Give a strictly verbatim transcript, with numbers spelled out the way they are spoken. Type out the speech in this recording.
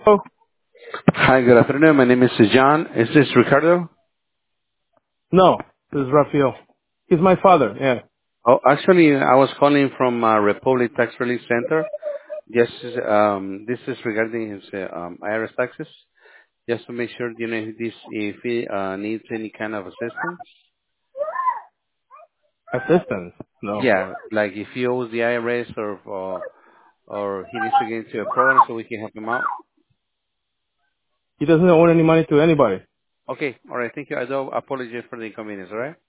Oh, Hi, good afternoon. My name is John. Is this Ricardo? no, this is Rafael. He's my father, yeah. Oh, actually, I was calling from uh, Republic Tax Relief Center. Yes, um, this is regarding his uh, um, I R S taxes. Just to make sure, you know, if this if he uh, needs any kind of assistance. Assistance? No. Yeah, like if he owes the I R S or or, or he needs to get into a program so we can help him out. He doesn't owe any money to anybody. Okay, all right. Thank you. I do apologize for the inconvenience. All right.